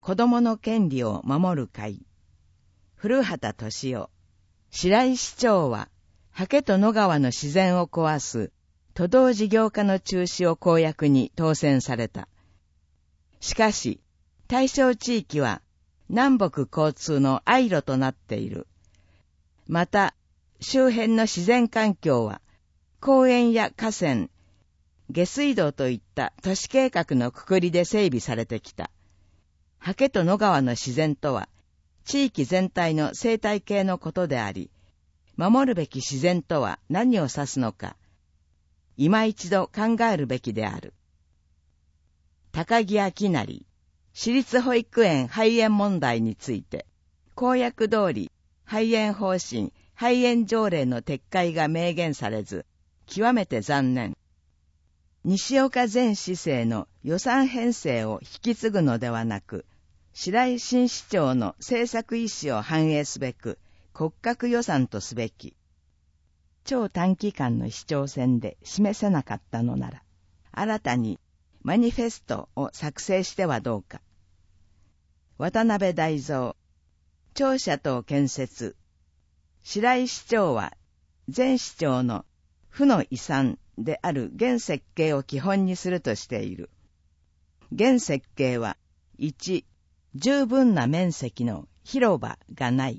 子供の権利を守る会。古畑敏夫。白井市長は、刷と野川の自然を壊す都道事業化の中止を公約に当選された。しかし、対象地域は南北交通の愛路となっている。また、周辺の自然環境は、公園や河川、下水道といった都市計画の括りで整備されてきた。刷と野川の自然とは、地域全体の生態系のことであり、守るべき自然とは何を指すのか、今一度考えるべきである。高木明成、私立保育園廃園問題について、公約通り、廃園方針、廃園条例の撤回が明言されず、極めて残念。西岡前市政の予算編成を引き継ぐのではなく、白井新市長の政策意思を反映すべく、骨格予算とすべき。超短期間の市長選で示せなかったのなら、新たにマニフェストを作成してはどうか。渡辺大蔵、庁舎等建設。白井市長は、前市長の負の遺産である現設計を基本にするとしている。現設計は、1、十分な面積の広場がない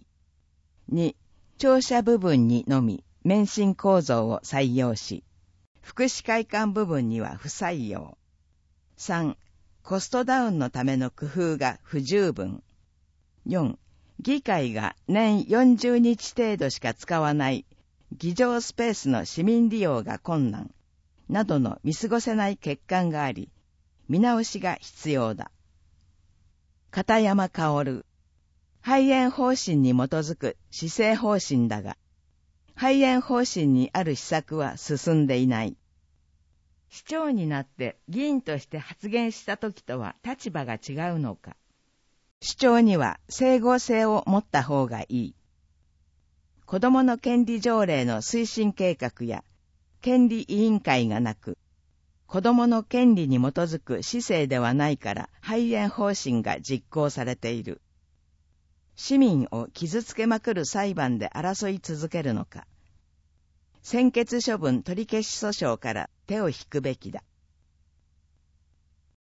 。2、庁舎部分にのみ免震構造を採用し、福祉会館部分には不採用。3、コストダウンのための工夫が不十分。4、議会が年40日程度しか使わない議場スペースの市民利用が困難、などの見過ごせない欠陥があり、見直しが必要だ。片山薫、廃園方針に基づく施政方針だが、廃園方針にある施策は進んでいない。市長になって議員として発言した時とは立場が違うのか。主張には整合性を持った方がいい。子どもの権利条例の推進計画や権利委員会がなく、子どもの権利に基づく市政ではないから廃園方針が実行されている。市民を傷つけまくる裁判で争い続けるのか。専決処分取り消し訴訟から手を引くべきだ。